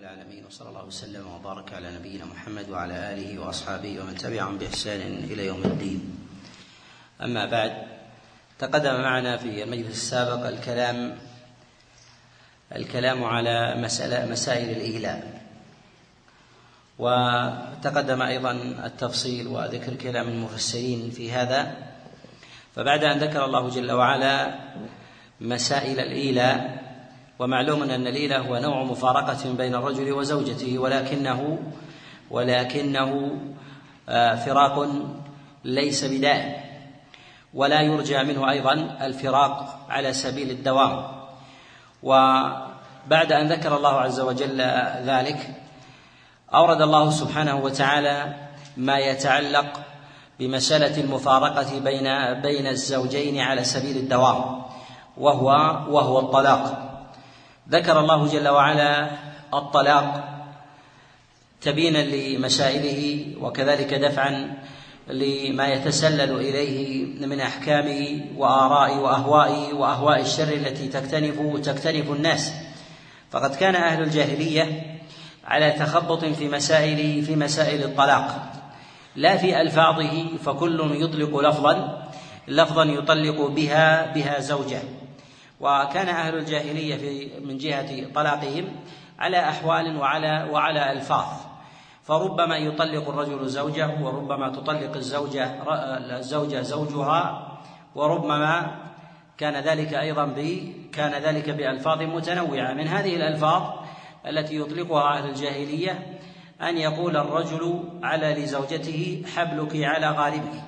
العالمين، وصلى الله وسلم وبارك على نبينا محمد وعلى آله وأصحابه ومن تبعهم بإحسان إلى يوم الدين. أما بعد، تقدم معنا في المجلس السابق الكلام على مسائل الإيلاء، وتقدم أيضا التفصيل وذكر كلام المفسرين في هذا. فبعد أن ذكر الله جل وعلا مسائل الإيلاء، ومعلوم أن الإيلاء هو نوع مفارقة بين الرجل وزوجته، ولكنه فراق ليس بدائم، ولا يرجى منه أيضا الفراق على سبيل الدوام. وبعد أن ذكر الله عز وجل ذلك، أورد الله سبحانه وتعالى ما يتعلق بمسألة المفارقة بين الزوجين على سبيل الدوام، وهو الطلاق. ذكر الله جل وعلا الطلاق تبينا لمسائله، وكذلك دفعا لما يتسلل إليه من أحكام وآراء وأهواء الشر التي تكتنف الناس. فقد كان أهل الجاهلية على تخبط في مسائل الطلاق، لا في ألفاظه، فكل يطلق لفظا يطلق بها زوجه. وكان أهل الجاهلية من جهة طلاقهم على أحوال وعلى ألفاظ، فربما يطلق الرجل زوجه، وربما تطلق الزوجة زوجها، وربما كان ذلك بألفاظ متنوعة. من هذه الألفاظ التي يطلقها أهل الجاهلية أن يقول الرجل على لزوجته حبلك على غاربك،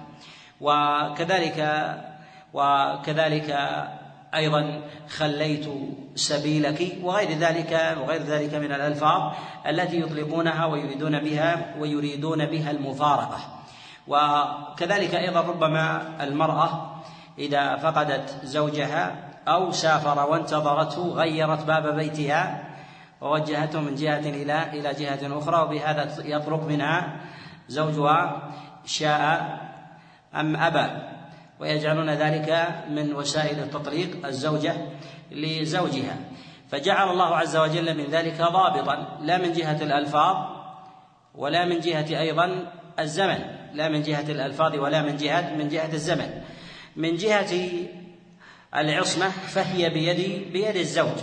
وكذلك أيضا خليت سبيلك، وغير ذلك من الألفاظ التي يطلقونها ويريدون بها المفارقة. وكذلك أيضا ربما المرأة إذا فقدت زوجها أو سافر وانتظرته غيرت باب بيتها ووجهته من جهة إلى جهة أخرى، وبهذا يطلق منها زوجها شاء أم أبى، ويجعلون ذلك من وسائل التطليق الزوجة لزوجها. فجعل الله عز وجل من ذلك ضابطا، لا من جهة الألفاظ ولا من جهة أيضا الزمن، لا من جهة الألفاظ ولا من جهة الزمن. من جهة العصمة فهي بيد الزوج،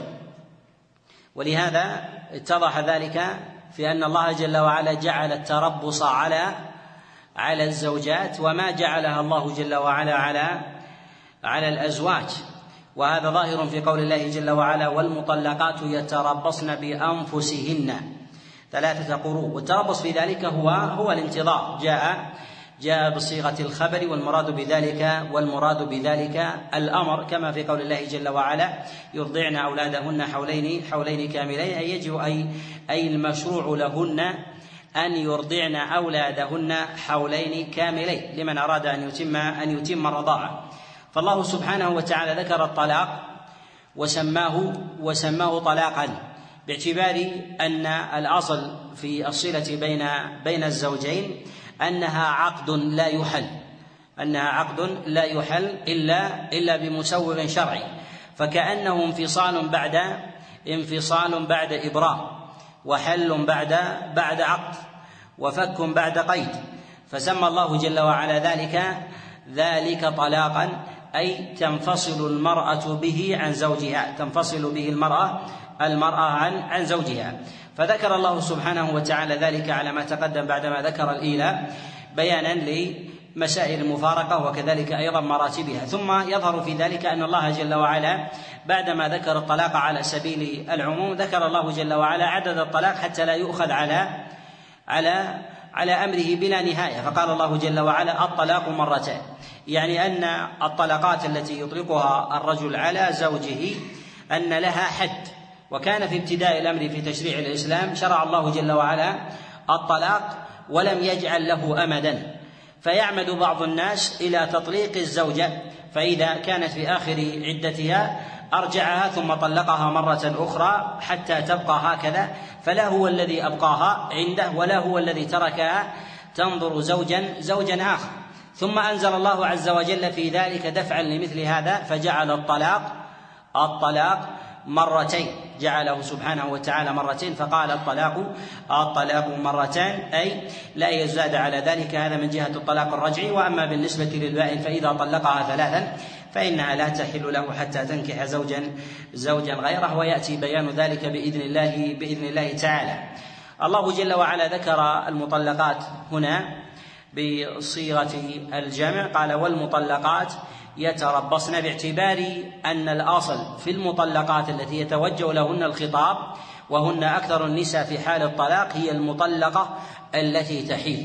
ولهذا اتضح ذلك في أن الله جل وعلا جعل التربص على الزوجات، وما جعلها الله جل وعلا على الأزواج. وهذا ظاهر في قول الله جل وعلا: والمطلقات يتربصن بأنفسهن 3 قروء. والتربص في ذلك هو الانتظار، جاء بصيغة الخبر، والمراد بذلك الأمر، كما في قول الله جل وعلا: يرضعن أولادهن حولين كاملين، أي يجب أي المشروع لهن أن يرضعن أولادهن حولين كاملين لمن أراد أن يتم الرضاعة. فالله سبحانه وتعالى ذكر الطلاق وسماه طلاقا، باعتبار أن الأصل في الصلة بين الزوجين أنها عقد لا يحل إلا بمسوغ شرعي، فكأنه انفصال بعد إبرام، وحل بعد عقد، وفك بعد قيد. فسمى الله جل وعلا ذلك طلاقا، أي تنفصل المرأة به عن زوجها، تنفصل به المرأة عن زوجها. فذكر الله سبحانه وتعالى ذلك على ما تقدم بعدما ذكر الإيلاء، بيانا لمسائل المفارقة وكذلك أيضا مراتبها. ثم يظهر في ذلك أن الله جل وعلا بعدما ذكر الطلاق على سبيل العموم، ذكر الله جل وعلا عدد الطلاق حتى لا يؤخذ على أمره بلا نهاية. فقال الله جل وعلا: الطلاق مرتان، يعني أن الطلقات التي يطلقها الرجل على زوجه أن لها حد. وكان في ابتداء الأمر في تشريع الإسلام شرع الله جل وعلا الطلاق ولم يجعل له أمدا، فيعمد بعض الناس إلى تطليق الزوجة، فإذا كانت في آخر عدتها أرجعها ثم طلقها مرة أخرى حتى تبقى هكذا، فلا هو الذي أبقاها عنده ولا هو الذي تركها تنظر زوجا آخر. ثم أنزل الله عز وجل في ذلك دفعا لمثل هذا، فجعل الطلاق مرتين، جعله سبحانه وتعالى مرتين، فقال الطلاق مرتان، أي لا يزاد على ذلك. هذا من جهة الطلاق الرجعي. وأما بالنسبة للبائن فإذا طلقها ثلاثا فإنها لا تحل له حتى تنكح زوجا غيره، ويأتي بيان ذلك بإذن الله تعالى. الله جل وعلا ذكر المطلقات هنا بصيغة الجمع، قال والمطلقات يتربصن، باعتبار أن الأصل في المطلقات التي يتوجه لهن الخطاب وهن أكثر النساء في حال الطلاق هي المطلقة التي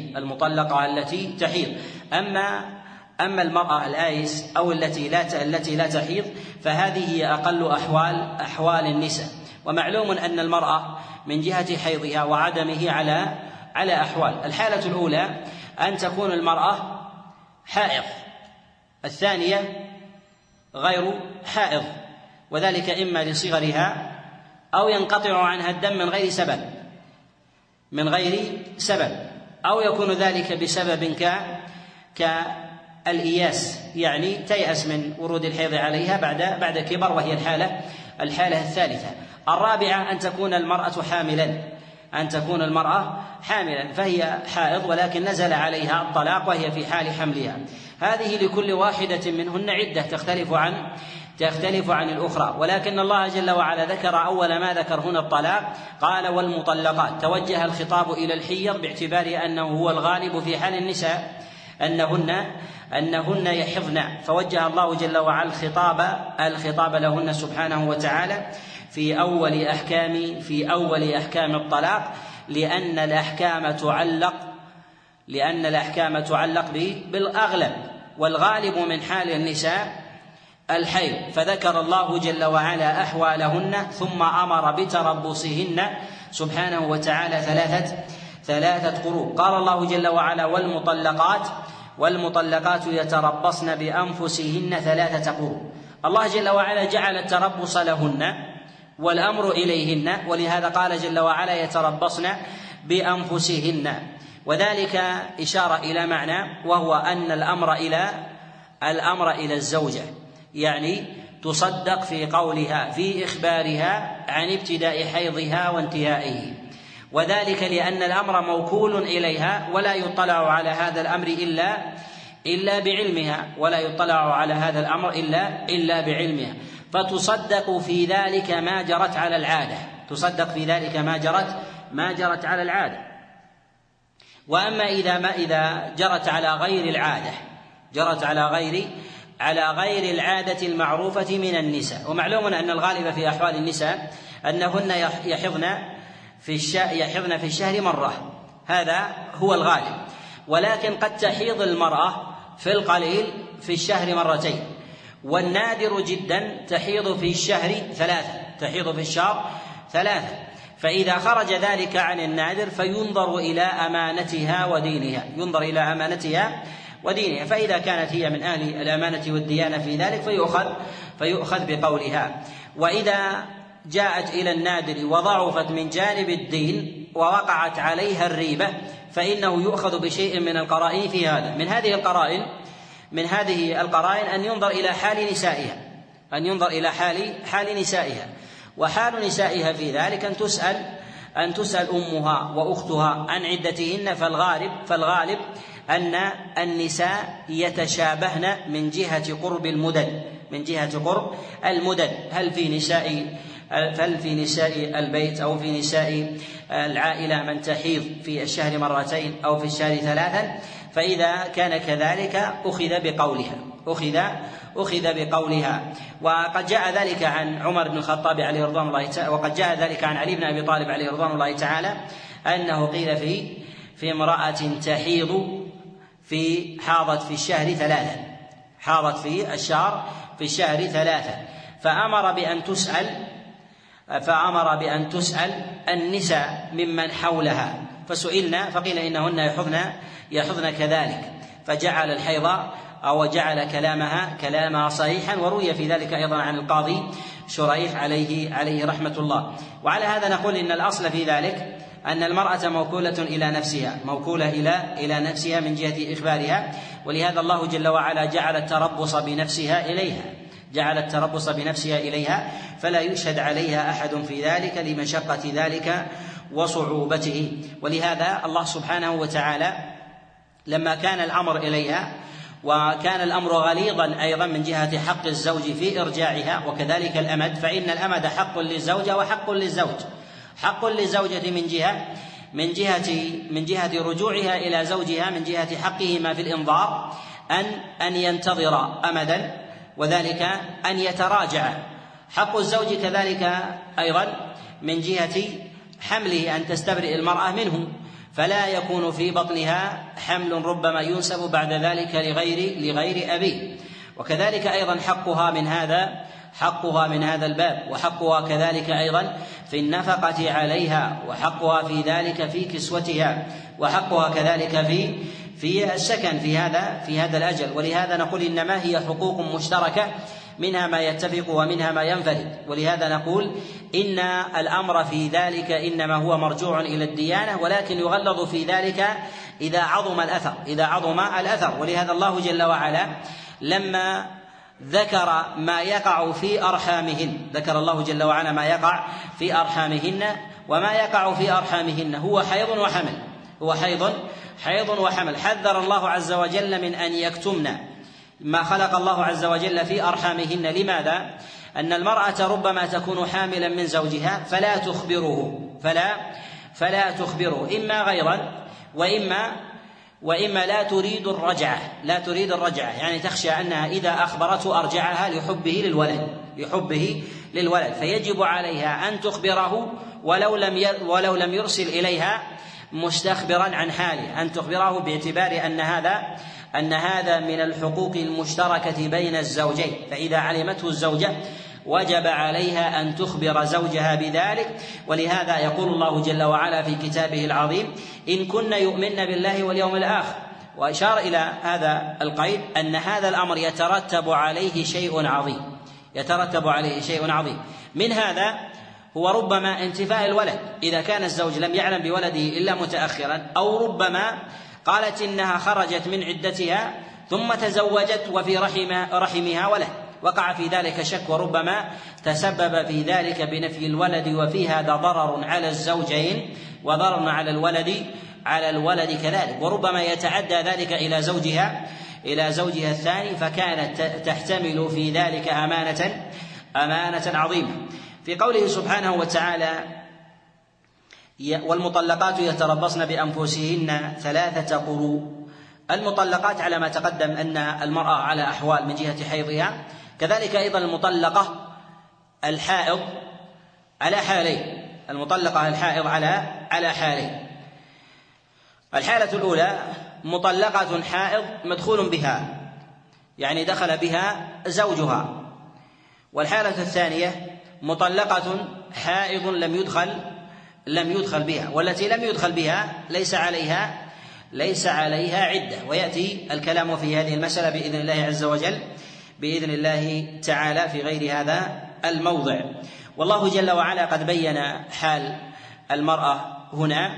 تحيض. أما المرأة الآيس أو التي لا تحيض فهذه هي أقل أحوال النساء. ومعلوم أن المرأة من جهة حيضها وعدمه على أحوال. الحالة الأولى أن تكون المرأة حائض، الثانية غير حائض، وذلك إما لصغرها أو ينقطع عنها الدم من غير سبب، أو يكون ذلك بسبب كالإياس، يعني تيأس من ورود الحيض عليها بعد كبر، وهي الحالة الثالثة. الرابعة أن تكون المرأة حاملا فهي حائض ولكن نزل عليها الطلاق وهي في حال حملها. هذه لكل واحدة منهن عدة تختلف عن الأخرى، ولكن الله جل وعلا ذكر أول ما ذكر هنا الطلاق، قال والمطلقات، توجه الخطاب إلى الحيض باعتبار أنه هو الغالب في حال النساء أنهن يحضن، فوجه الله جل وعلا الخطاب لهن سبحانه وتعالى في أول أحكام الطلاق، لأن الأحكام تعلق بالأغلب، والغالب من حال النساء الحيض، فذكر الله جل وعلا أحوالهن ثم أمر بتربصهن سبحانه وتعالى ثلاثة قروء. قال الله جل وعلا والمطلقات يتربصن بأنفسهن 3 قروء. الله جل وعلا جعل التربص لهن والأمر إليهن، ولهذا قال جل وعلا يتربصن بأنفسهن، وذلك إشارة إلى معنى، وهو أن الأمر إلى الزوجة، يعني تصدق في قولها في إخبارها عن ابتداء حيضها وانتهائه، وذلك لأن الأمر موكول إليها ولا يطلع على هذا الأمر إلا بعلمها، فتصدق في ذلك ما جرت على العادة. وأما إذا جرت على غير العادة، على غير العادة المعروفة من النساء، ومعلوم أن الغالب في أحوال النساء أنهن يحضن في الشهر مرة، هذا هو الغالب، ولكن قد تحيض المرأة في القليل في الشهر مرتين، والنادر جدا تحيض في الشهر 3، فإذا خرج ذلك عن النادر فينظر إلى أمانتها ودينها، فإذا كانت هي من أهل الأمانة والديانة في ذلك فيؤخذ بقولها. وإذا جاءت إلى النادر وضعفت من جانب الدين ووقعت عليها الريبة فإنه يؤخذ بشيء من القرائن في هذا. من هذه القرائن أن ينظر إلى حال نسائها، وحال نسائها في ذلك أن تسأل أمها وأختها عن عدتهن، فالغالب أن النساء يتشابهن من جهة قرب المدد، هل في نساء البيت أو في نساء العائلة من تحيض في الشهر مرتين أو في الشهر 3، فإذا كان كذلك أخذ بقولها. وقد جاء ذلك عن عمر بن الخطاب عليه رضوان الله تعالى، وقد جاء ذلك عن علي بن أبي طالب عليه رضوان الله تعالى أنه قيل في امرأة حاضت في الشهر 3، فأمر بأن تسأل النساء ممن حولها، فسئلنا فقيل إنهن يحضن كذلك، فجعل الحيض أو جعل كلامها صحيحا. وروي في ذلك أيضا عن القاضي شريح عليه رحمة الله. وعلى هذا نقول إن الأصل في ذلك أن المرأة موكولة إلى نفسها من جهة إخبارها، ولهذا الله جل وعلا جعل التربص بنفسها إليها، فلا يشهد عليها أحد في ذلك لمشقة ذلك وصعوبته. ولهذا الله سبحانه وتعالى لما كان الأمر إليها وكان الأمر غليظا أيضا من جهة حق الزوج في إرجاعها وكذلك الأمد، فإن الأمد حق للزوجة وحق للزوج. حق للزوجة من جهة رجوعها إلى زوجها من جهة حقهما في الإنظار أن ينتظر أمدا، وذلك أن يتراجع. حق الزوج كذلك أيضا من جهة حمله أن تستبرئ المرأة منه، فلا يكون في بطنها حمل ربما ينسب بعد ذلك لغير أبيه. وكذلك أيضا حقها من هذا الباب، وحقها كذلك أيضا في النفقة عليها، وحقها في ذلك في كسوتها، وحقها كذلك في السكن في هذا الأجل. ولهذا نقول إنما هي حقوق مشتركة، منها ما يتفق ومنها ما ينفرد. ولهذا نقول إن الأمر في ذلك إنما هو مرجوع إلى الديانة، ولكن يغلظ في ذلك إذا عظم الأثر. ولهذا الله جل وعلا لما ذكر ما يقع في أرحامهن، ذكر الله جل وعلا ما يقع في أرحامهن، وما يقع في أرحامهن هو حيض وحمل. حذر الله عز وجل من أن يكتمن ما خلق الله عز وجل في أرحامهن. لماذا؟ أن المرأة ربما تكون حاملا من زوجها فلا تخبره إما غيرا وإما لا تريد الرجعة، يعني تخشى أنها إذا أخبرته أرجعها لحبه للولد، فيجب عليها أن تخبره ولو لم يرسل إليها مستخبرا عن حاله، أن تخبره باعتبار أن هذا من الحقوق المشتركة بين الزوجين. فإذا علمته الزوجة وجب عليها أن تخبر زوجها بذلك. ولهذا يقول الله جل وعلا في كتابه العظيم: إن كن يؤمن بالله واليوم الآخر. وأشار إلى هذا القيد أن هذا الأمر يترتب عليه شيء عظيم. من هذا هو ربما انتفاء الولد إذا كان الزوج لم يعلم بولده إلا متأخرا، أو ربما قالت إنها خرجت من عدتها ثم تزوجت وفي رحمها ولد، وقع في ذلك شك، وربما تسبب في ذلك بنفي الولد، وفي هذا ضرر على الزوجين وضرر على الولد كذلك. وربما يتعدى ذلك إلى زوجها الثاني، فكانت تحتمل في ذلك أمانة عظيمة. في قوله سبحانه وتعالى: والمطلقات يتربصن بأنفسهن 3 قروء. المطلقات على ما تقدم أن المرأة على أحوال من جهة حيضها، كذلك أيضا المطلقة الحائض على حالين. على حالين. الحالة الأولى مطلقة حائض مدخول بها، يعني دخل بها زوجها. والحالة الثانية مطلقة حائض لم يدخل بها، والتي لم يدخل بها ليس عليها عدة. ويأتي الكلام في هذه المسألة بإذن الله عز وجل بإذن الله تعالى في غير هذا الموضع. والله جل وعلا قد بين حال المرأة هنا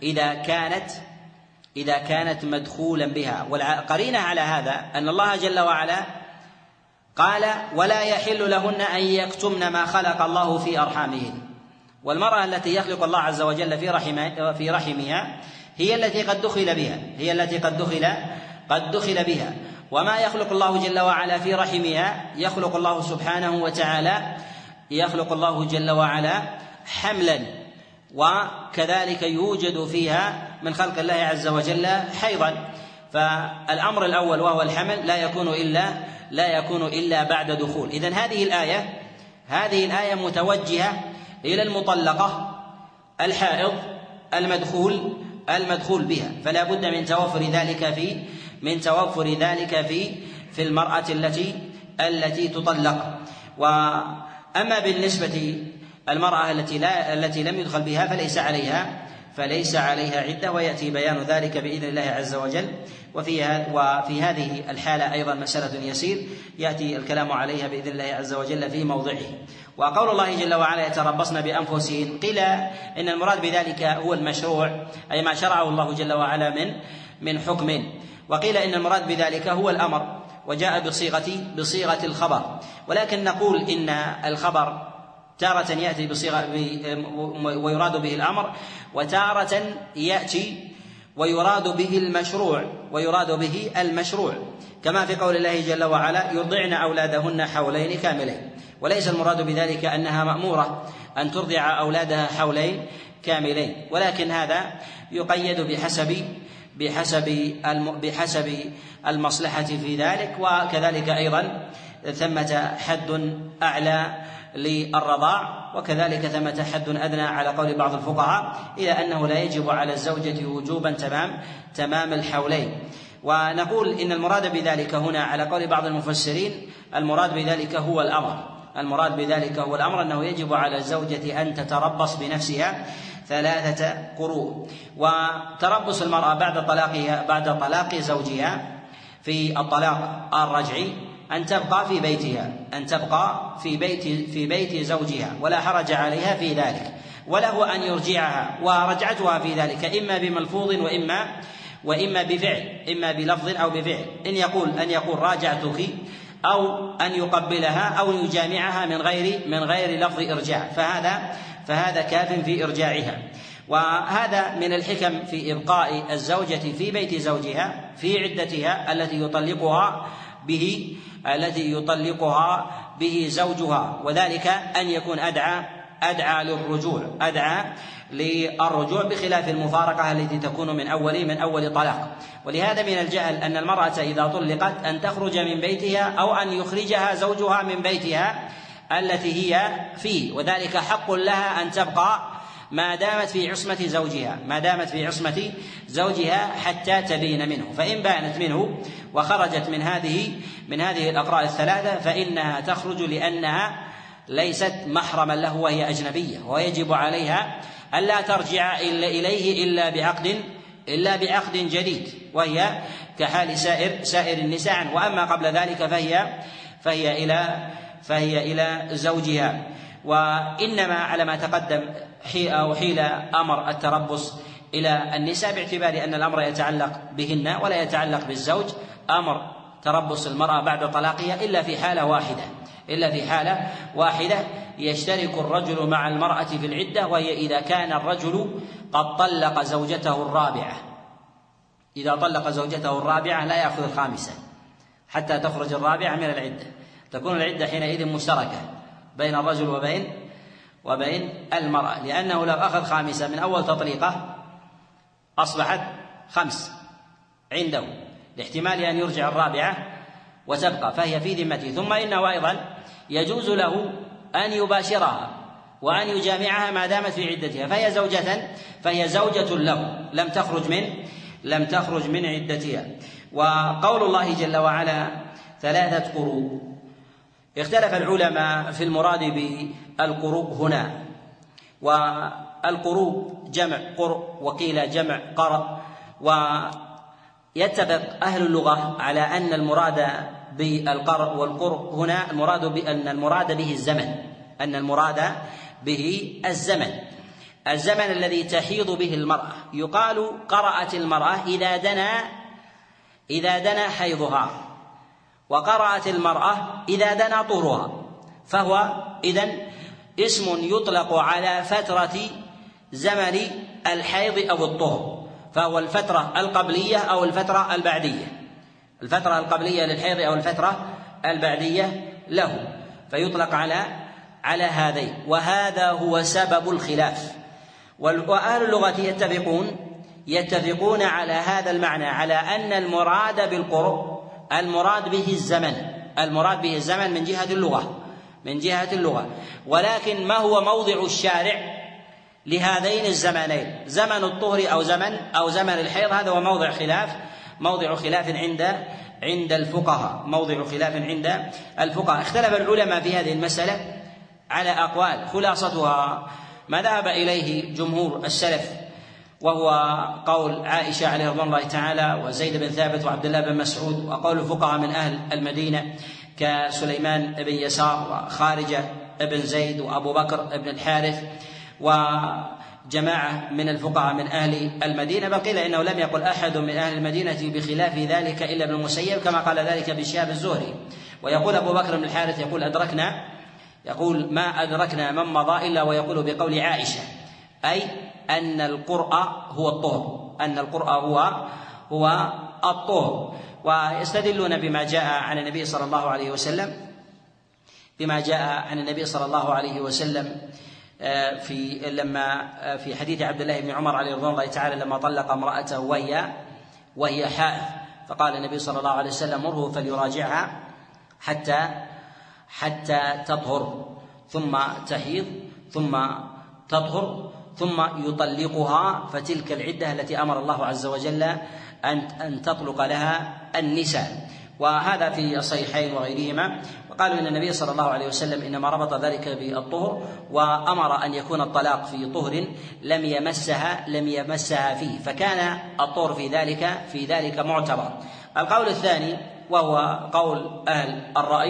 إذا كانت مدخولا بها. والقرينة على هذا أن الله جل وعلا قال: ولا يحل لهن أن يكتمن ما خلق الله في أرحامهن. والمرأة التي يخلق الله عز وجل في رحمها هي التي قد دخل بها. وما يخلق الله جل وعلا في رحمها يخلق الله سبحانه وتعالى جل وعلا حملا، وكذلك يوجد فيها من خلق الله عز وجل حيضا. فالأمر الأول وهو الحمل لا يكون إلا بعد دخول. إذن هذه الآية متوجهة إلى المطلقة الحائض المدخول بها، فلا بد من توفر ذلك في المرأة التي تطلق. وأما بالنسبة المرأة التي لم يدخل بها فليس عليها عدة، ويأتي بيان ذلك بإذن الله عز وجل. وفي هذه الحالة أيضا مسألة يسير يأتي الكلام عليها بإذن الله عز وجل في موضعه. وقول الله جل وعلا: يتربصن بأنفسهن، قيل إن المراد بذلك هو المشروع، أي ما شرعه الله جل وعلا من حكم. وقيل إن المراد بذلك هو الأمر، وجاء بصيغة الخبر. ولكن نقول إن الخبر تارة يأتي بصيغة ويراد به الأمر، وتارة يأتي ويراد به المشروع كما في قول الله جل وعلا: يرضعن أولادهن حولين كاملين. وليس المراد بذلك أنها مأمورة أن ترضع أولادها حولين كاملين، ولكن هذا يقيد بحسب المصلحة في ذلك. وكذلك أيضا ثمة حد أعلى للرضاع، وكذلك ثمة حد أدنى على قول بعض الفقهاء، إلى أنه لا يجب على الزوجة وجوبا تمام الحولين. ونقول إن المراد بذلك هنا على قول بعض المفسرين المراد بذلك هو الأمر أنه يجب على الزوجة أن تتربص بنفسها 3 قروء. وتربص المرأة بعد طلاق زوجها في الطلاق الرجعي أن تبقى في بيت زوجها، ولا حرج عليها في ذلك، وله أن يرجعها، ورجعتها في ذلك إما بملفوظ وإما بفعل، إما بلفظ أو بفعل، أن يقول راجعتك، أو أن يقبلها أو يجامعها من غير لفظ إرجاع، فهذا كاف في إرجاعها. وهذا من الحكم في إبقاء الزوجة في بيت زوجها في عدتها التي يطلقها به زوجها، وذلك أن يكون أدعى للرجوع بخلاف المفارقة التي تكون من أول طلاق. ولهذا من الجهل أن المرأة إذا طلقت أن تخرج من بيتها أو أن يخرجها زوجها من بيتها التي هي فيه، وذلك حق لها أن تبقى ما دامت في عصمة زوجها حتى تبين منه. فإن بانت منه وخرجت من هذه الأقراء 3 فإنها تخرج لأنها ليست محرما له وهي أجنبية، ويجب عليها ألا ترجع إليه إلا بعقد جديد، وهي كحال سائر النساء. وأما قبل ذلك فهي إلى زوجها. وإنما على ما تقدم حيل أمر التربص إلى النساء باعتبار أن الأمر يتعلق بهن ولا يتعلق بالزوج. أمر تربص المرأة بعد طلاقها إلا في حالة واحدة يشترك الرجل مع المرأة في العدة، وهي إذا كان الرجل قد طلق زوجته الرابعة. إذا طلق زوجته الرابعة لا يأخذ الخامسة حتى تخرج الرابعة من العدة، تكون العدة حينئذ مشتركة بين الرجل وبين المرأة، لأنه لو أخذ خامسة من أول تطليقة أصبحت 5 عنده، لاحتمال أن يرجع الرابعة وتبقى، فهي في ذمته. ثم إنه أيضا يجوز له أن يباشرها وأن يجامعها ما دامت في عدتها، فهي زوجة له لم تخرج من عدتها. وقول الله جل وعلا 3 قروء، اختلف العلماء في المراد بالقروء هنا، والقروء جمع قرء وقيل جمع قرء. ويتفق أهل اللغة على أن المراد بالقرء والقرء هنا أن المراد به الزمن الذي تحيض به المرأة. يقال قرأت المرأة إذا دنا حيضها، وقرأت المرأة إذا دنا طهرها، فهو إذن اسم يطلق على فترة زمن الحيض أو الطهر، فهو الفترة القبلية أو الفترة القبلية للحيض أو الفترة البعدية له، فيطلق على هذين. وهذا هو سبب الخلاف. وأهل اللغة يتفقون على هذا المعنى، على أن المراد بالقرء المراد به الزمن من جهة اللغة، ولكن ما هو موضع الشارع لهذين الزمانين، زمن الطهر أو زمن الحيض، هذا هو موضع خلاف عند الفقهاء. اختلف العلماء في هذه المسألة على أقوال، خلاصتها ما ذهب إليه جمهور السلف، وهو قول عائشة عليه رضوان الله تعالى وزيد بن ثابت وعبد الله بن مسعود، وقول الفقهاء من أهل المدينة كسليمان بن يسار وخارجة بن زيد وأبو بكر بن الحارث وجماعة من الفقهاء من أهل المدينة. بل قيل إنه لم يقل أحد من أهل المدينة بخلاف ذلك إلا ابن المسيب، كما قال ذلك بالشهاب الزهري. ويقول أبو بكر بن الحارث يقول يقول ما أدركنا من مضى إلا ويقول بقول عائشة، أي أن القرء هو الطهر، أن القرء هو الطهر. ويستدلون بما جاء عن النبي صلى الله عليه وسلم، في حديث عبد الله بن عمر عليه رضوان الله تعالى لما طلق امرأته وهي حائض، فقال النبي صلى الله عليه وسلم مره فليراجعها حتى تطهر ثم تحيض ثم تطهر ثم يطلقها، فتلك العدة التي أمر الله عز وجل أن تطلق لها النساء. وهذا في الصحيحين وغيرهما. وقالوا إن النبي صلى الله عليه وسلم إنما ربط ذلك بالطهر، وأمر أن يكون الطلاق في طهر لم يمسها فيه، فكان الطهر في ذلك معتبر. القول الثاني وهو قول أهل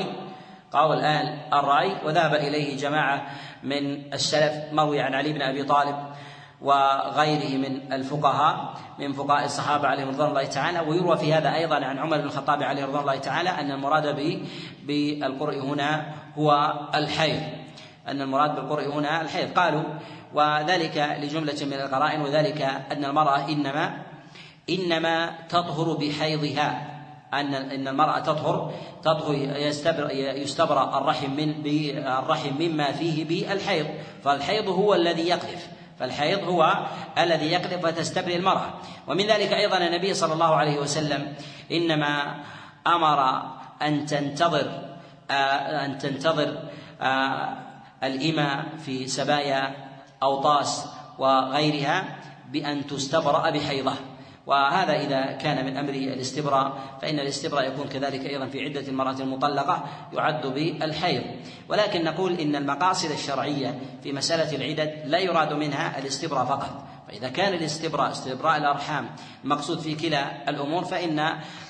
الرأي، وذهب إليه جماعة من السلف، مروي عن علي بن أبي طالب وغيره من فقهاء الصحابة عليهم رضوان الله تعالى. ويروى في هذا أيضا عن عمر بن الخطاب عليه رضوان الله تعالى أن المراد بالقرء هنا هو الحيض، قالوا وذلك لجملة من القرائن، وذلك أن المرأة إنما تطهر بحيضها، أن المرأة تطهر يستبرأ الرحم مما فيه بالحيض، فالحيض هو الذي يقذف فتستبرئ المرأة. ومن ذلك أيضا النبي صلى الله عليه وسلم إنما أمر أن تنتظر الإماء في سبايا أوطاس وغيرها بأن تستبرأ بحيضه، وهذا إذا كان من أمر الاستبراء، فإن الاستبراء يكون كذلك أيضا في عدة المرأة المطلقة يعد بالحيض. ولكن نقول إن المقاصد الشرعية في مسألة العدد لا يراد منها الاستبراء فقط، فإذا كان استبراء الأرحام مقصود في كلا الأمور، فإن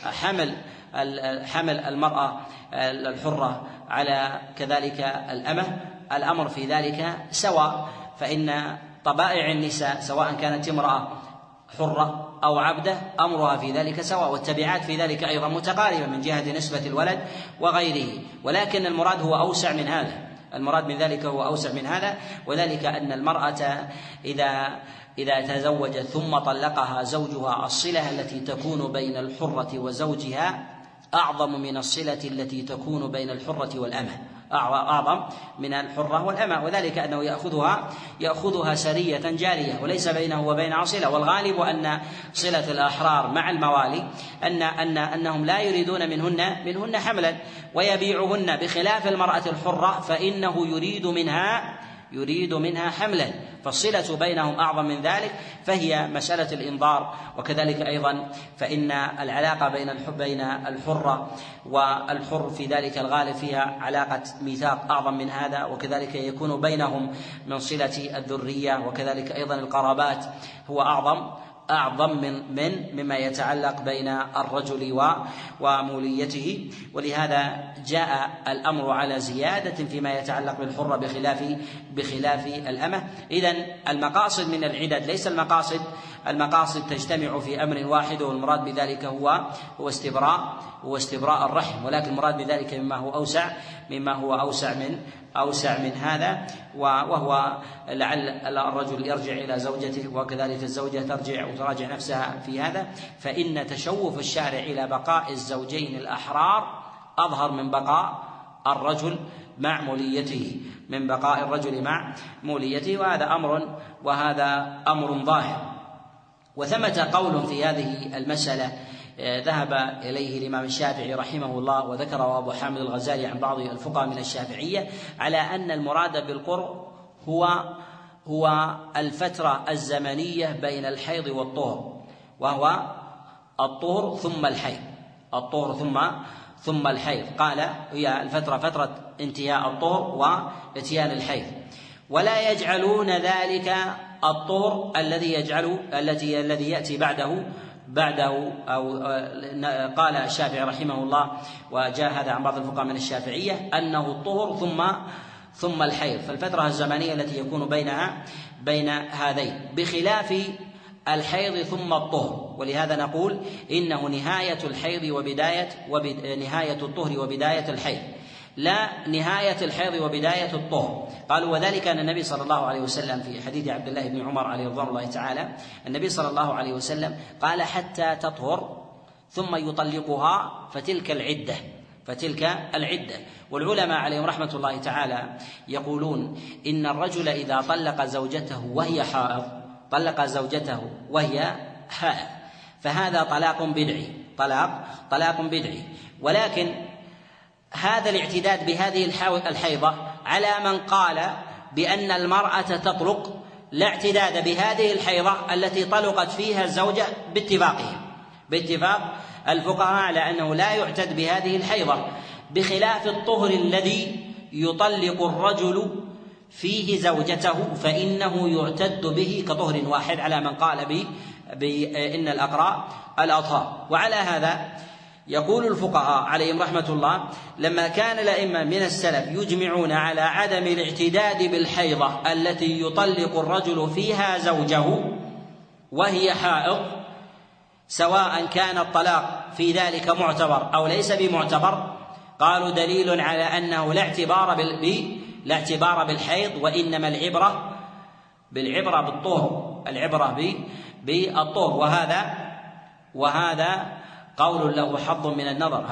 حمل المرأة الحرة على كذلك الأمة الأمر في ذلك سواء، فإن طبائع النساء سواء كانت امرأة حرة أو عبدة أمرها في ذلك سواء، والتبعات في ذلك أيضا متقاربة من جهة نسبة الولد وغيره. ولكن المراد هو أوسع من هذا، وذلك أن المرأة إذا تزوجت ثم طلقها زوجها، الصلة التي تكون بين الحرة وزوجها أعظم من الصلة التي تكون بين الحرة والأمة، أعظم من الحرة والأمة، وذلك أنه يأخذها سرية جارية وليس بينه وبينها صلة. والغالب أن صلة الأحرار مع الموالي أنهم لا يريدون منهن حملا ويبيعهن، بخلاف المرأة الحرة فإنه يريد منها حملا، فالصلة بينهم أعظم من ذلك، فهي مسألة الإنظار. وكذلك أيضا فإن العلاقة بين الحرة والحر في ذلك الغالب فيها علاقة ميثاق أعظم من هذا، وكذلك يكون بينهم من صلة الذرية، وكذلك أيضا القرابات هو أعظم مما يتعلق بين الرجل وموليته. ولهذا جاء الأمر على زيادة فيما يتعلق بالحرة بخلاف الأمة. إذن المقاصد من العدد ليس المقاصد تجتمع في أمر واحد، والمراد بذلك هو استبراء الرحم، ولكن المراد بذلك مما هو أوسع من هذا، وهو لعل الرجل يرجع إلى زوجته، وكذلك الزوجة ترجع وتراجع نفسها في هذا. فإن تشوف الشارع إلى بقاء الزوجين الأحرار أظهر من بقاء الرجل مع موليته، وهذا أمر ظاهر. وثمة قول في هذه المسألة ذهب إليه الإمام الشافعي رحمه الله، وذكره أبو حامد الغزالي عن بعض الفقهاء من الشافعية، على أن المراد بالقرء هو الفترة الزمنية بين الحيض والطهر، وهو الطهر ثم الحيض. قال هي الفترة فترة انتهاء الطهر واتيان الحيض، ولا يجعلون ذلك الطهر الذي يأتي بعده أو قال الشافعي رحمه الله، وجاء هذا عن بعض الفقهاء من الشافعية، أنه الطهر ثم الحيض، فالفترة الزمنية التي يكون بين هذين، بخلاف الحيض ثم الطهر. ولهذا نقول إنه نهاية الحيض نهاية الطهر وبداية الحيض، لا نهاية الحيض وبداية الطهر. قالوا وذلك أن النبي صلى الله عليه وسلم في حديث عبد الله بن عمر عليه رضوان الله تعالى، النبي صلى الله عليه وسلم قال حتى تطهر ثم يطلقها فتلك العدة. والعلماء عليهم رحمة الله تعالى يقولون إن الرجل إذا طلق زوجته وهي حائض فهذا طلاق بدعي، ولكن هذا الاعتداد بهذه الحيضة على من قال بأن المرأة تطلق لا اعتداد بهذه الحيضة التي طلقت فيها الزوجة باتفاق الفقهاء على أنه لا يعتد بهذه الحيضة، بخلاف الطهر الذي يطلق الرجل فيه زوجته فإنه يعتد به كطهر واحد على من قال بإن الأقراء الأطهار. وعلى هذا يقول الفقهاء عليهم رحمة الله لما كان الأئمة من السلف يجمعون على عدم الاعتداد بالحيضة التي يطلق الرجل فيها زوجه وهي حائض، سواء كان الطلاق في ذلك معتبر أو ليس بمعتبر، قالوا دليل على أنه لا اعتبار بالحيض، وإنما العبرة بالطهر، وهذا قول له حظ من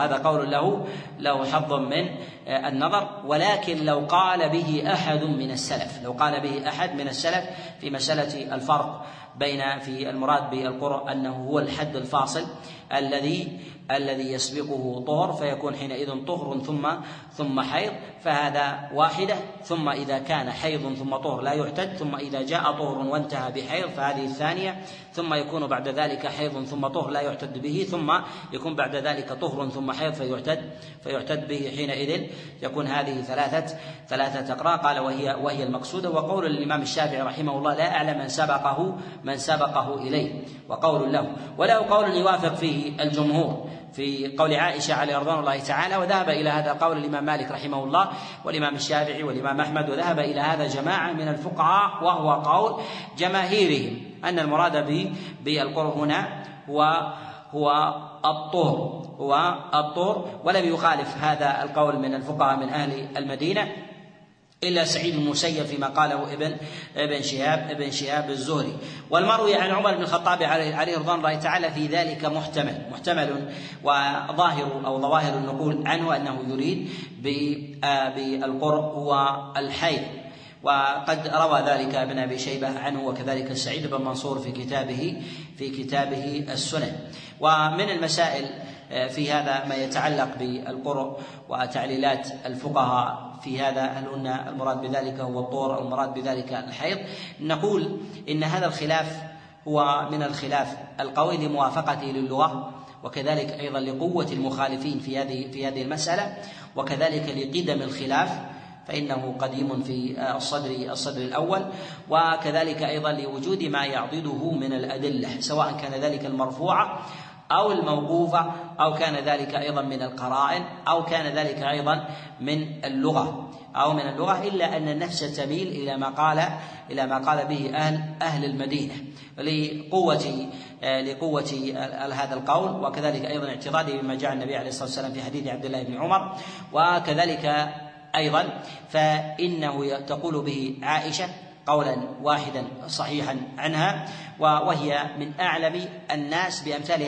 النظر. ولكن لو قال به أحد من السلف في مسألة الفرق بين في المراد بالقرء أنه هو الحد الفاصل الذي يسبقه طهر فيكون حينئذ طهر ثم حيض، فهذا واحدة، ثم إذا كان حيض ثم طهر لا يعتد، ثم إذا جاء طهر وانتهى بحيض فهذه الثانية، ثم يكون بعد ذلك حيض ثم طهر لا يعتد به، ثم يكون بعد ذلك طهر ثم حيض فيعتد به، حينئذ يكون هذه ثلاثة أقراء. قال وهي المقصودة. وقول الإمام الشافعي رحمه الله لا أعلم من سبقه إليه، وقول له وله قول يوافق فيه الجمهور في قول عائشة عليه رضوان الله تعالى، وذهب إلى هذا قول الإمام مالك رحمه الله والإمام الشافعي والإمام أحمد، وذهب إلى هذا جماعة من الفقهاء، وهو قول جماهيرهم أن المراد بالقرء هنا هو الطهر، ولم يخالف هذا القول من الفقهاء من أهل المدينة إلا سعيد المسيب فيما قاله ابن شهاب الزهري. والمروي عن عمر بن الخطاب عليه رضوان الله تعالى في ذلك محتمل، وظواهر النقول عنه أنه يريد بالقرء هو الحيض، وقد روى ذلك ابن أبي شيبة عنه، وكذلك سعيد بن منصور في كتابه السنن. ومن المسائل في هذا ما يتعلق بالقرء وتعليلات الفقهاء في هذا، هل أن المراد بذلك هو الطهر أو المراد بذلك الحيض؟ نقول إن هذا الخلاف هو من الخلاف القوي لموافقته للغة، وكذلك أيضا لقوة المخالفين في هذه المسألة، وكذلك لقدم الخلاف فإنه قديم في الصدر الأول، وكذلك أيضا لوجود ما يعضده من الأدلة، سواء كان ذلك المرفوعة أو الموقوفة، أو كان ذلك أيضا من القرائن، أو كان ذلك أيضا من اللغة، إلا أن النفس تميل إلى ما قال به أهل المدينة لقوة هذا القول، وكذلك أيضا اعتراضه بما جاء النبي عليه الصلاة والسلام في حديث عبد الله بن عمر، وكذلك أيضا فإنه تقول به عائشة قولا واحدا صحيحا عنها، وهي من أعلم الناس بأمثال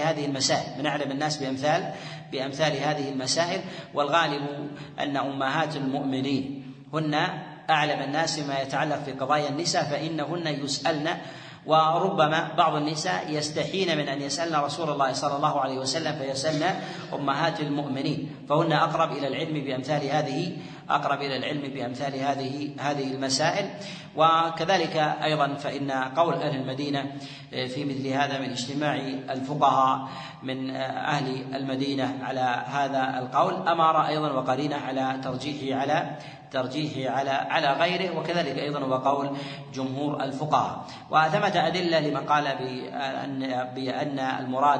هذه المسائل، والغالب أن أمهات المؤمنين هن أعلم الناس بما يتعلق في قضايا النساء، فإنهن يسألن، وربما بعض النساء يستحين من أن يسألن رسول الله صلى الله عليه وسلم فيسألن أمهات المؤمنين، فهن أقرب إلى العلم بأمثال هذه المسائل. وكذلك أيضا فإن قول أهل المدينة في مثل هذا من اجتماع الفقهاء من أهل المدينة على هذا القول أمر أيضا وقرينة على ترجيحه على غيره، وكذلك أيضا هو قول جمهور الفقهاء. وثمة أدلة لمن قال بأن المراد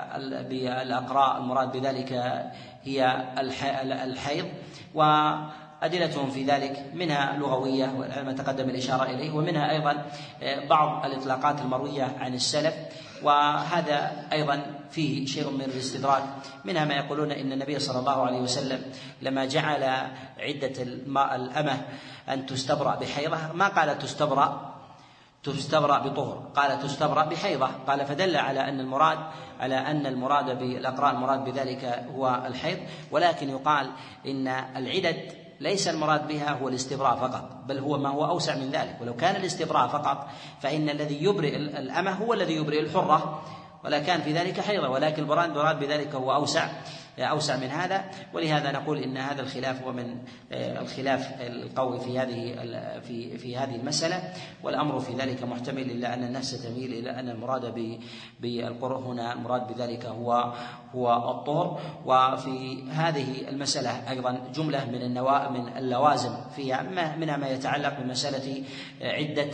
بالأقراء المراد بذلك هي الحيض، وأدلتهم في ذلك منها لغوية والعلم تقدم الإشارة إليه، ومنها أيضا بعض الإطلاقات المروية عن السلف، وهذا أيضا فيه شيء من الاستدراك. منها ما يقولون إن النبي صلى الله عليه وسلم لما جعل عدة الأمة أن تستبرأ بحيضة ما قال تستبرأ بطهر، قال تستبرأ بحيضة، قال فدل على أن المراد بالأقراء المراد بذلك هو الحيض. ولكن يقال إن العدد ليس المراد بها هو الاستبراء فقط، بل هو ما هو أوسع من ذلك. ولو كان الاستبراء فقط فإن الذي يبرئ الأمة هو الذي يبرئ الحرة ولا كان في ذلك حيضة، ولكن المراد بذلك هو أوسع من هذا. ولهذا نقول إن هذا الخلاف هو من الخلاف القوي في هذه المسألة، والأمر في ذلك محتمل، إلا أن النفس تميل إلى أن المراد بالقرء هنا المراد بذلك هو الطهر. وفي هذه المسألة أيضا جملة من اللوازم فيها، منها ما يتعلق بمسألة عدة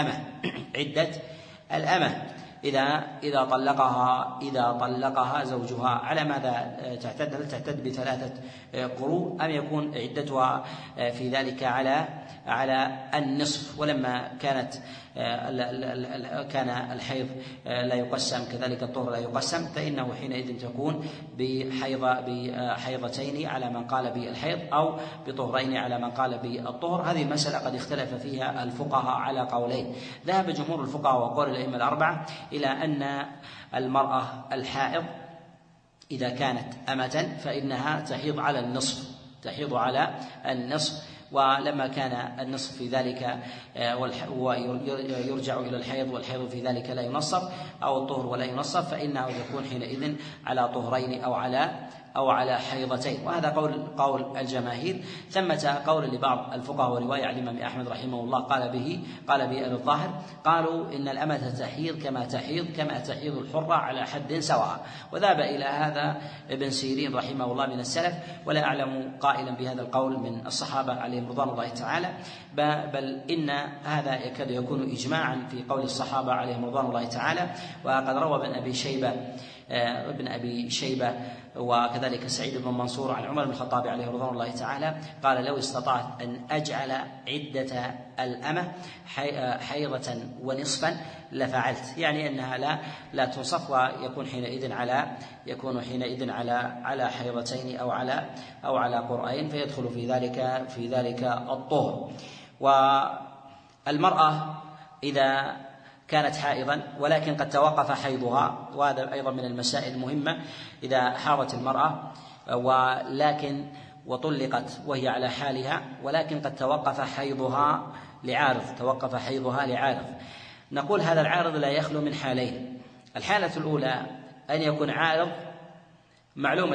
الأمة إذا طلقها زوجها على ماذا تعتد؟ هل تعتد ب3 قروء أم يكون عدتها في ذلك على النصف؟ ولما كان الحيض لا يقسم كذلك الطهر لا يقسم، فإنه حينئذ تكون بحيضتين على من قال بالحيض أو بطهرين على من قال بالطهر. هذه المسألة قد اختلف فيها الفقهاء على قولين. ذهب جمهور الفقهاء وقول الأئمة الأربعة إلى أن المرأة الحائض إذا كانت أمة فإنها تحيض على النصف، ولما كان النصف في ذلك ويرجع إلى الحيض والحيض في ذلك لا ينصف أو الطهر ولا ينصف، فإنه يكون حينئذ على طهرين أو على حيضتين. وهذا قول الجماهير. ثمة قول لبعض الفقهاء ورواية عن الإمام أحمد رحمه الله قال به أهل الظاهر، قالوا إن الأمة تحيض كما تحيض الحرة على حد سواء. وذهب إلى هذا ابن سيرين رحمه الله من السلف، ولا أعلم قائلا بهذا القول من الصحابة عليهم رضوان الله تعالى، بل إن هذا يكاد يكون إجماعا في قول الصحابة عليهم رضوان الله تعالى. وقد روى ابن أبي شيبة وكذلك سعيد بن منصور عن عمر بن الخطاب عليه رضوان الله تعالى قال: لو استطعت أن أجعل عدة الأمة حيضة ونصفا لفعلت، يعني أنها لا تنصف، ويكون حينئذ على حيضتين أو على قرئين، فيدخل في ذلك الطهر. والمرأة إذا كانت حائضا ولكن قد توقف حيضها، وهذا أيضا من المسائل المهمة، إذا حاضت المرأة وطلقت وهي على حالها ولكن قد توقف حيضها لعارض، نقول هذا العارض لا يخلو من حالين. الحالة الأولى أن يكون عارض معلوم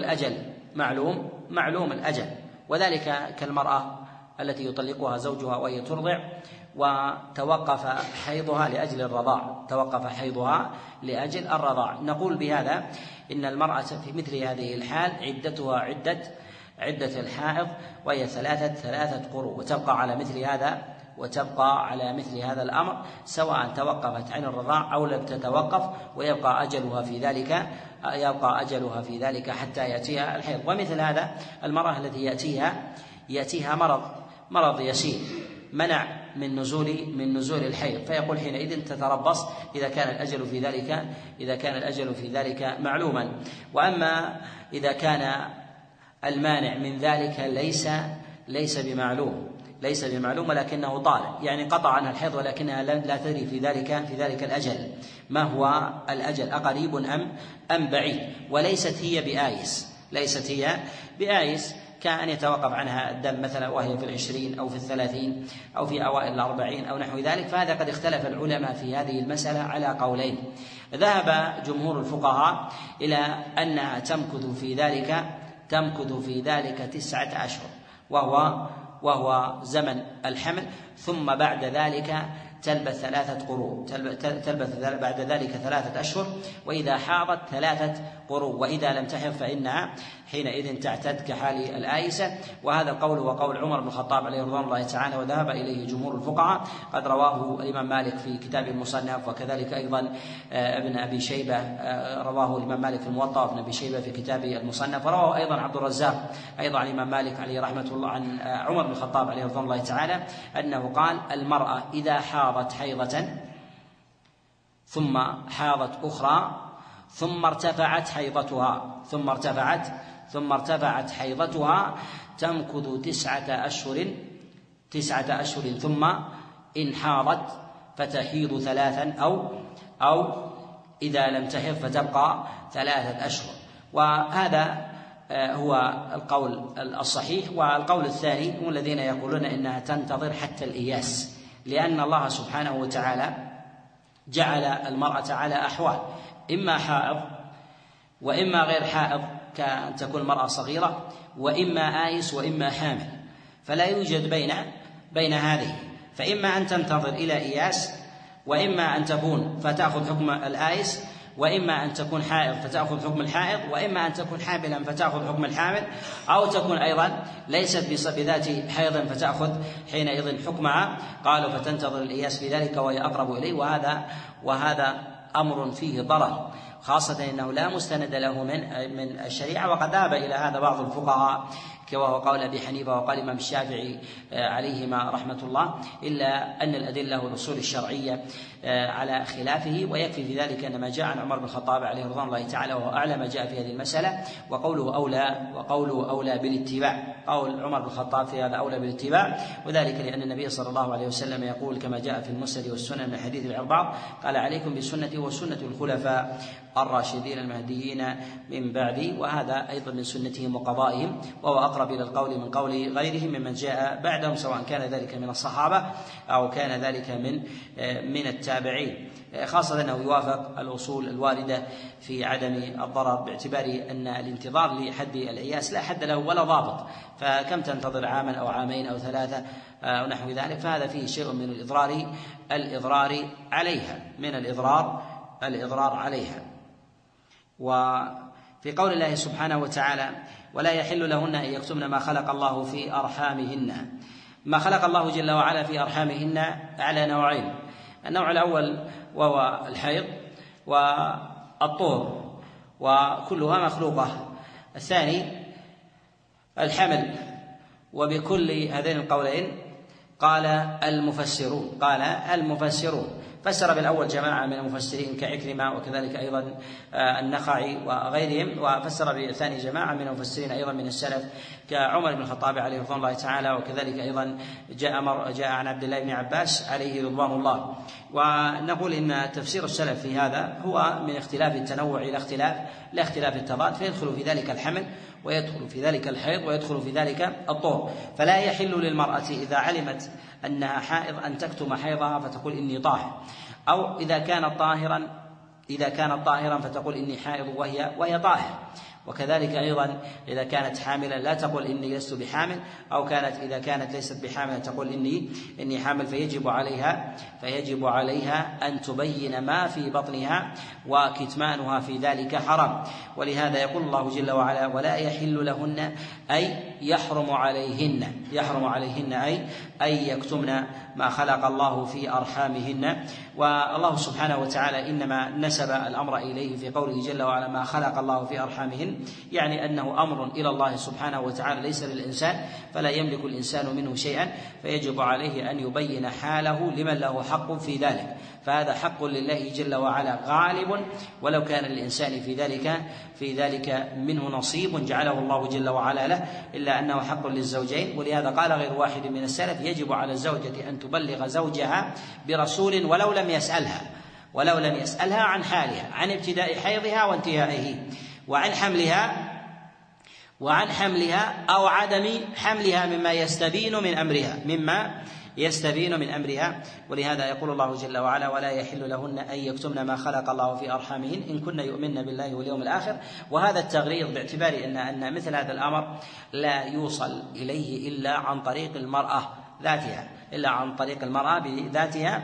الأجل، وذلك كالمرأة التي يطلقها زوجها وهي ترضع وتوقف حيضها لأجل الرضاع، نقول بهذا إن المرأة في مثل هذه الحال عدتها عدة الحائض، وهي ثلاثة قروء، وتبقى على مثل هذا الأمر سواء توقفت عن الرضاع أو لم تتوقف، ويبقى أجلها في ذلك حتى يأتيها الحيض. ومثل هذا المرأة التي يأتيها مرض يسير منع من نزول الحيض، فيقول حينئذ تتربص إذا كان الأجل في ذلك معلوما. وأما إذا كان المانع من ذلك ليس بمعلوم ولكنه طارئ، يعني قطع عنها الحيض ولكنها لا تدري في ذلك الأجل ما هو الأجل، أقريب أم بعيد، وليست هي بآيس كأن يتوقف عنها الدم مثلا وهي في 20 أو في 30 أو في أوائل 40 أو نحو ذلك. فهذا قد اختلف العلماء في هذه المسألة على قولين. ذهب جمهور الفقهاء إلى أنها تمكث في ذلك 9 أشهر، وهو زمن الحمل، ثم بعد ذلك تلبث 3 قروء، تلبث بعد ذلك 3 أشهر، وإذا حاضت 3 قروء، وإذا لم تحض فإنها حينئذ تعتد كحال الآيسة. وهذا القول هو قول عمر بن الخطاب عليه رضوان الله تعالى، وذهب إليه جمهور الفقهاء. قد رواه الإمام مالك في كتاب المصنف، وكذلك أيضا ابن أبي شيبة رواه الإمام مالك في الموطأ، وابن أبي شيبة في كتاب المصنف، ورواه أيضا عبد الرزاق أيضا عن الإمام مالك عليه رحمة الله عن عمر بن الخطاب عليه رضوان الله تعالى أنه قال: المرأة إذا حاضت حيضة ثم حاضت أخرى ثم ارتفعت حيضتها تمكث 9 أشهر ثم إن حاضت فتحيض 3 أو إذا لم تحض فتبقى 3 أشهر. وهذا هو القول الصحيح. والقول الثاني هم الذين يقولون إنها تنتظر حتى الإياس، لأن الله سبحانه وتعالى جعل المرأة على أحوال: إما حائض وإما غير حائض كأن تكون المرأة صغيرة، وإما آيس وإما حامل، فلا يوجد بين هذه، فإما أن تنتظر إلى إياس، وإما أن تكون فتأخذ حكم الآيس، وإما أن تكون حائض فتأخذ حكم الحائض، وإما أن تكون حاملا فتأخذ حكم الحامل، أو تكون أيضا ليست بذات حيض فتأخذ حينئذ حكمها. قالوا فتنتظر الإياس في ذلك وهي أقرب إليه، وهذا أمر فيه ضرر، خاصة أنه لا مستند له من الشريعة. وقد ذهب إلى هذا بعض الفقهاء وهو قول أبي حنيفة وقال الإمام الشافعي عليهما رحمة الله، إلا أن الأدلة والأصول الشرعية على خلافه. ويكفي في ذلك أن ما جاء عن عمر بن الخطاب عليه رضوان الله تعالى وهو أعلى ما جاء في هذه المسألة، وقوله أولى بالاتباع. قول عمر بن الخطاب في هذا أولى بالاتباع، وذلك لأن النبي صلى الله عليه وسلم يقول كما جاء في المسند والسنن من حديث العرباض: قال: عليكم بسنتي وسنة الخلفاء الراشدين المهديين من بعدي. وهذا أيضا من سنتهم وقضائهم، وهو أقرب إلى القول من قول غيرهم ممن جاء بعدهم، سواء كان ذلك من الصحابة أو كان ذلك من التابعين، خاصة أنه يوافق الأصول الواردة في عدم الضرر، باعتبار أن الانتظار لحد الإياس لا حد له ولا ضابط، فكم تنتظر عاما أو عامين أو 3 أو نحو ذلك، فهذا فيه شيء من الإضرار عليها. وفي قول الله سبحانه وتعالى: ولا يحل لهن أن يكتمن ما خلق الله في أرحامهن. ما خلق الله جل وعلا في أرحامهن على نوعين: النوع الأول وهو الحيض والطهر، وكلها مخلوقة. الثاني الحمل. وبكل هذين القولين قال المفسرون. فسر بالأول جماعة من المفسرين كعكرمة وكذلك أيضا النخعي وغيرهم، وفسر بالثاني جماعة من المفسرين أيضا من السلف كعمر بن الخطاب عليه رضوان الله تعالى، وكذلك أيضا جاء عن عبد الله بن عباس عليه رضوان الله. ونقول إن تفسير السلف في هذا هو من اختلاف التنوع إلى لا اختلاف التضاد، فيدخل في ذلك الحمل ويدخل في ذلك الحيض ويدخل في ذلك الطهر. فلا يحل للمرأة إذا علمت أنها حائض أن تكتم حيضها فتقول إني طاهر، أو إذا كانت طاهرا فتقول إني حائض وهي طاهر. وكذلك أيضا إذا كانت حاملا لا تقول إني لست بحامل، أو إذا كانت ليست بحامل تقول إني حامل، فيجب عليها أن تبين ما في بطنها، وكتمانها في ذلك حرام. ولهذا يقول الله جل وعلا: ولا يحل لهن أي يحرم عليهن أي يكتمن ما خلق الله في أرحامهن. والله سبحانه وتعالى إنما نسب الأمر إليه في قوله جل وعلا: ما خلق الله في أرحامهن، يعني أنه أمر إلى الله سبحانه وتعالى ليس للإنسان، فلا يملك الإنسان منه شيئا، فيجب عليه أن يبين حاله لمن له حق في ذلك. فهذا حق لله جل وعلا غالب، ولو كان للإنسان في ذلك منه نصيب جعله الله جل وعلا له، إلا أنه حق للزوجين. ولهذا قال غير واحد من السلف: يجب على الزوجة أن تبلغ زوجها برسول ولو لم يسألها عن حالها، عن ابتداء حيضها وانتهائه، وعن حملها أو عدم حملها مما يستبين من أمرها. ولهذا يقول الله جل وعلا: ولا يحل لهن أن يكتمن ما خلق الله في أرحامهن إن كن يؤمن بالله واليوم الآخر. وهذا التغليظ باعتبار أن مثل هذا الأمر لا يوصل إليه إلا عن طريق المرأة ذاتها، إلا عن طريق المرأة بذاتها،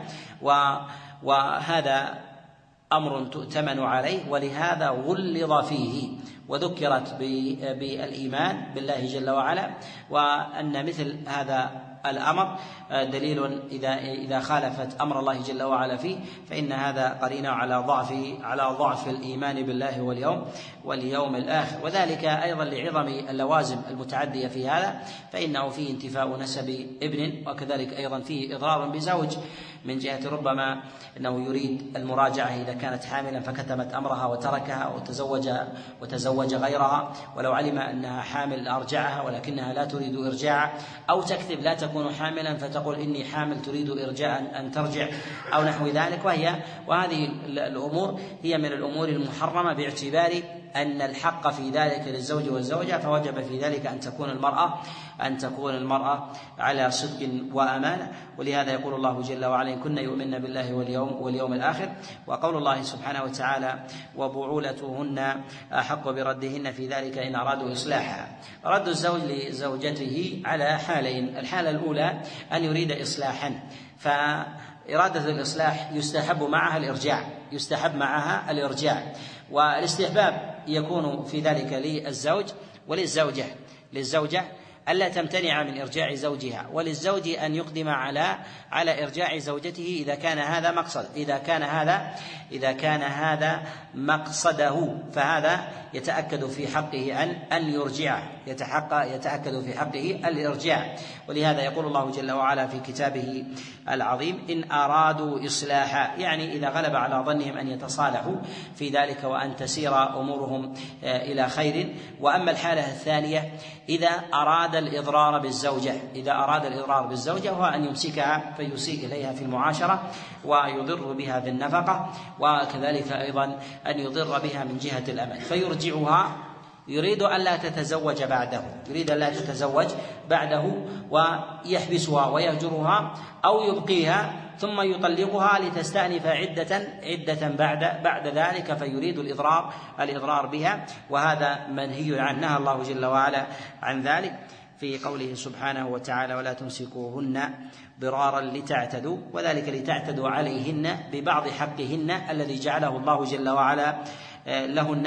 وهذا أمر تؤتمن عليه، ولهذا غلظ فيه وذكرت بالإيمان بالله جل وعلا، وأن مثل هذا الأمر دليل إذا خالفت أمر الله جل وعلا فيه فإن هذا قرين على ضعف الإيمان بالله واليوم الآخر. وذلك أيضا لعظم اللوازم المتعدية في هذا، فإنه فيه انتفاء نسب ابن، وكذلك أيضا فيه إضرار بزوج من جهة ربما أنه يريد المراجعة إذا كانت حاملا فكتمت أمرها وتركها وتزوج غيرها، ولو علم أنها حامل أرجعها ولكنها لا تريد إرجاعها، أو تكذب لا تكون حاملا فتقول إني حامل تريد إرجاء أن ترجع أو نحو ذلك. وهذه الأمور هي من الأمور المحرمة باعتبار أن الحق في ذلك للزوج والزوجة، فوجب في ذلك أن تكون المرأة على صدق وأمانة. ولهذا يقول الله جل وعلا: إن كن يؤمن بالله واليوم الآخر. وقول الله سبحانه وتعالى: وبعولتهن أحق بردهن في ذلك إن أرادوا إصلاحا. رد الزوج لزوجته على حالين: الحالة الأولى أن يريد إصلاحا، فإرادة الإصلاح يستحب معها الإرجاع، والاستحباب يكون في ذلك للزوج للزوجة ألا تمتنع من إرجاع زوجها، وللزوج أن يقدم على إرجاع زوجته إذا كان هذا مقصده، فهذا يتأكد في حقه أن يرجعه، يتأكد في حقه الإرجاع. ولهذا يقول الله جل وعلا في كتابه العظيم: إن أرادوا إصلاحا، يعني إذا غلب على ظنهم أن يتصالحوا في ذلك وأن تسير أمورهم إلى خير. وأما الحالة الثانية إذا أراد الإضرار بالزوجة وهو أن يمسكها فيسيء إليها في المعاشرة ويضر بها في النفقة، وكذلك أيضا أن يضر بها من جهة الأمل فيرجعها، يريد أن لا تتزوج بعده ويحبسها ويهجرها أو يبقيها ثم يطلقها لتستأنف عدة بعد ذلك، فيريد الإضرار بها، وهذا منهي عنه، نهى الله جل وعلا عن ذلك في قوله سبحانه وتعالى: ولا تمسكوهن ضرارا لتعتدوا، وذلك لتعتدوا عليهن ببعض حقهن الذي جعله الله جل وعلا لهن،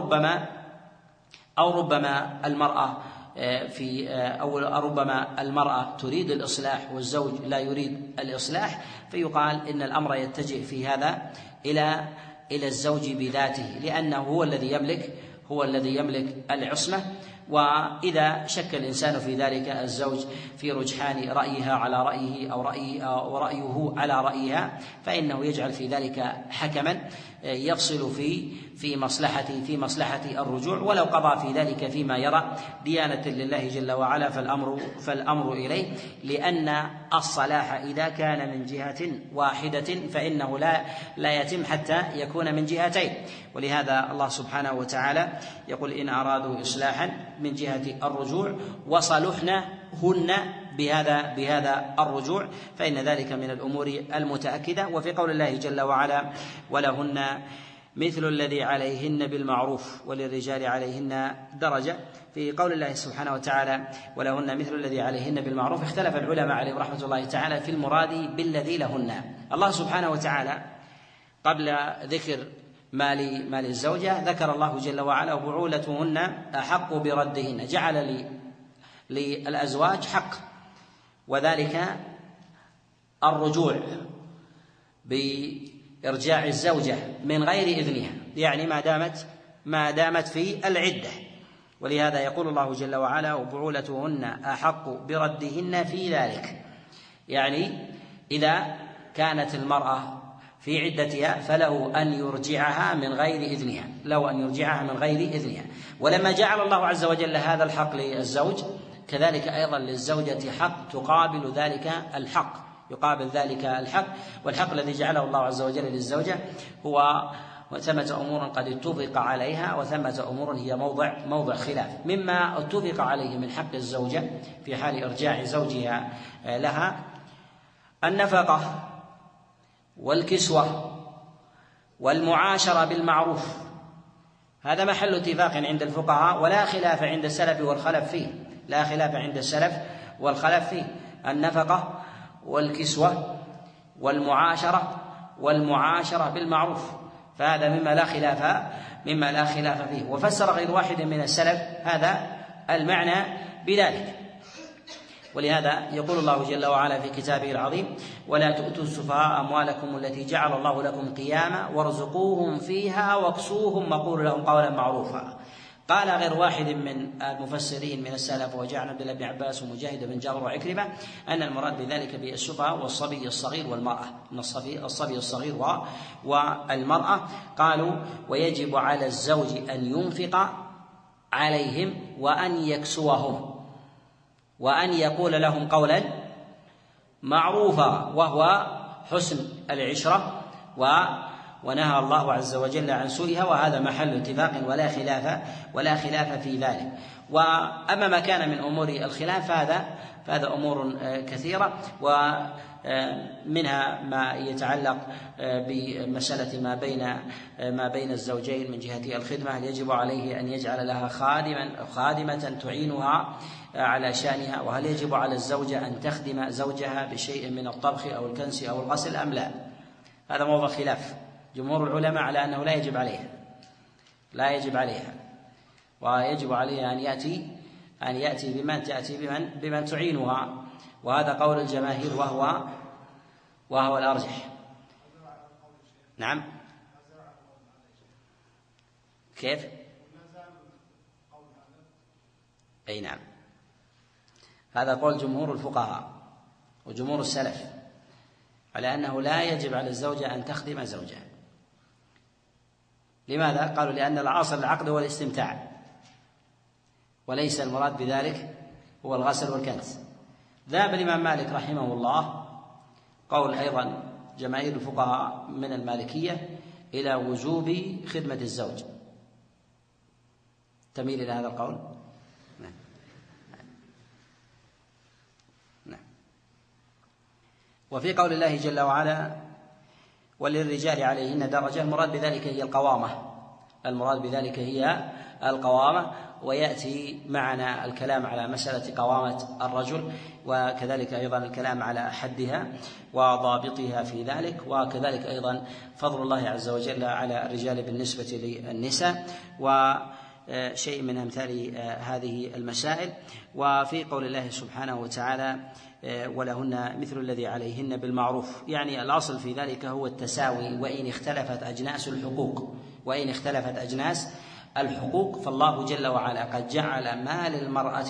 أو ربما المرأة تريد الإصلاح والزوج لا يريد الإصلاح، فيقال إن الأمر يتجه في هذا إلى الزوج بذاته، لأنه هو الذي يملك العصمة. وإذا شك الإنسان في ذلك الزوج في رجحان رأيها على رأيه أو رأيه على رأيها، فإنه يجعل في ذلك حكما يفصل في مصلحة الرجوع، ولو قضى في ذلك فيما يرى ديانة لله جل وعلا فالأمر إليه، لأن الصلاح إذا كان من جهة واحدة فإنه لا يتم حتى يكون من جهتين. ولهذا الله سبحانه وتعالى يقول: إن أرادوا إصلاحا من جهة الرجوع وصلحنا هن بهذا الرجوع، فإن ذلك من الأمور المتأكدة. وفي قول الله جل وعلا: ولهن مثل الذي عليهن بالمعروف وللرجال عليهن درجة، في قول الله سبحانه وتعالى: ولهن مثل الذي عليهن بالمعروف، اختلف العلماء عليهم رحمة الله تعالى في المراد بالذي لهن. الله سبحانه وتعالى قبل ذكر مال الزوجة ذكر الله جل وعلا: وبعولتهن أحق بردهن، جعل للأزواج حق، وذلك الرجوع بإرجاع الزوجة من غير إذنها، يعني ما دامت في العدة. ولهذا يقول الله جل وعلا: وبعولتهن أحق بردهن في ذلك، يعني إذا كانت المرأة في عدتها فله أن يرجعها من غير إذنها. ولما جعل الله عز وجل هذا الحق للزوج، كذلك أيضا للزوجة حق تقابل ذلك الحق، والحق الذي جعله الله عز وجل للزوجة هو ثمة أمور قد اتفق عليها، وثمة أمور هي موضع خلاف. مما اتفق عليه من حق الزوجة في حال إرجاع زوجها لها النفقة والكسوة والمعاشرة بالمعروف، هذا محل اتفاق عند الفقهاء ولا خلاف عند السلف والخلف فيه، النفقة والكسوة والمعاشرة بالمعروف، فهذا مما لا خلاف فيه. وفسر غير واحد من السلف هذا المعنى بذلك. ولهذا يقول الله جل وعلا في كتابه العظيم: ولا تؤتوا السفهاء أموالكم التي جعل الله لكم قياما وارزقوهم فيها واكسوهم وقولوا لهم قولا معروفا. قال غير واحد من المفسرين من السلف وجعل عبد الله بن عباس ومجاهد بن جابر وعكرمة أن المراد بذلك بالسفهاء والصبي الصغير والمرأة، من الصبي الصغير والمرأة. قالوا: ويجب على الزوج أن ينفق عليهم وأن يكسوهم وأن يقول لهم قولا معروفا، وهو حسن العشرة، ونهى الله عز وجل عن سوءها، وهذا محل اتفاق ولا خلاف في ذلك. وأما ما كان من أمور الخلاف فهذا أمور كثيرة، ومنها ما يتعلق بمسألة ما بين الزوجين من جهة الخدمة، هل يجب عليه أن يجعل لها خادمة تعينها على شأنها، وهل يجب على الزوجة أن تخدم زوجها بشيء من الطبخ أو الكنس أو الغسل أم لا. هذا موضوع خلاف. جمهور العلماء على أنه لا يجب عليها، ويجب عليها أن يأتي بمن تعينها، وهذا قول الجماهير وهو الأرجح. نعم. كيف؟ أي نعم، هذا قول جمهور الفقهاء وجمهور السلف على أنه لا يجب على الزوجة أن تخدم زوجها. لماذا؟ قالوا: لأن الأصل العقد والاستمتاع، وليس المراد بذلك هو الغسل والكنس. ذهب الإمام مالك رحمه الله، قول أيضا جماهير الفقهاء من المالكية، إلى وجوب خدمة الزوج. تميل إلى هذا القول؟ نعم. وفي قول الله جل وعلا: وللرجال عليهن درجة، المراد بذلك هي القوامة. ويأتي معنا الكلام على مسألة قوامة الرجل، وكذلك أيضا الكلام على حدها وضابطها في ذلك، وكذلك أيضا فضل الله عز وجل على الرجال بالنسبة للنساء، وشيء من أمثال هذه المسائل. وفي قول الله سبحانه وتعالى: ولهن مثل الذي عليهن بالمعروف، يعني الأصل في ذلك هو التساوي، وإن اختلفت أجناس الحقوق فالله جل وعلا قد جعل ما للمرأة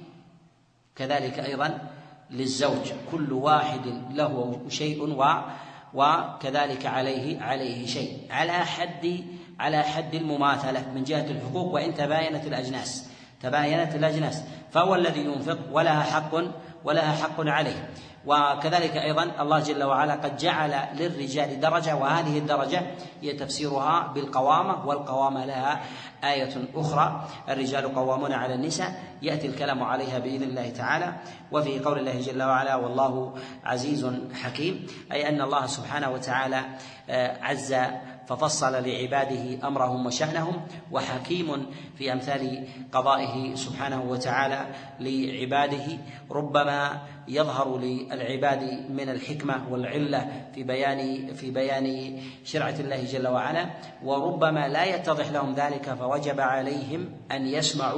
كذلك أيضا للزوج، كل واحد له شيء وكذلك عليه شيء على حد المماثلة من جهة الحقوق، وإن تباينت الأجناس فهو الذي ينفق ولها حق عليه. وكذلك أيضا الله جل وعلا قد جعل للرجال درجة، وهذه الدرجة هي تفسيرها بالقوامة، والقوامة لها آية أخرى: الرجال قوامون على النساء، يأتي الكلام عليها بإذن الله تعالى. وفي قول الله جل وعلا: والله عزيز حكيم، أي أن الله سبحانه وتعالى عز ففصل لعباده أمرهم وشأنهم، وحكيم في أمثال قضائه سبحانه وتعالى لعباده. ربما يظهر للعباد من الحكمة والعلة في بيان شرعة الله جل وعلا، وربما لا يتضح لهم ذلك، فوجب عليهم أن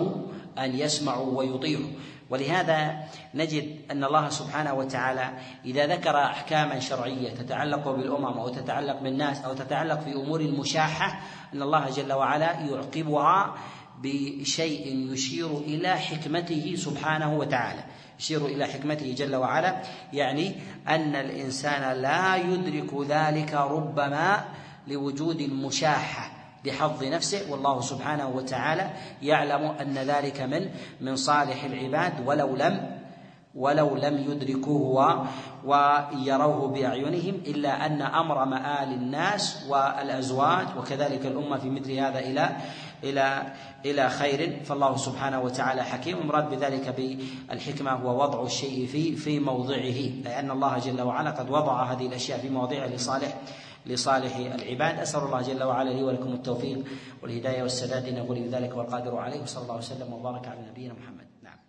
يسمعوا ويطيعوا. ولهذا نجد أن الله سبحانه وتعالى إذا ذكر أحكاما شرعية تتعلق بالأمم أو تتعلق بالناس أو تتعلق في أمور المشاحة، أن الله جل وعلا يعقبها بشيء يشير إلى حكمته سبحانه وتعالى، يشير إلى حكمته جل وعلا، يعني أن الإنسان لا يدرك ذلك ربما لوجود المشاحة بحظ نفسه، والله سبحانه وتعالى يعلم أن ذلك من صالح العباد ولو لم يدركوه ويروه بأعينهم، إلا أن أمر مآل الناس والأزواج وكذلك الأمة في مثل هذا إلى خير. فالله سبحانه وتعالى حكيم، مراد بذلك بالحكمة هو وضع الشيء في موضعه، لأن الله جل وعلا قد وضع هذه الأشياء في مواضعها لصالح العباد. أسأل الله جل وعلا لي ولكم التوفيق والهداية والسداد، نقول بذلك والقادر عليه، وصلى الله وسلم وبارك على نبينا محمد. نعم.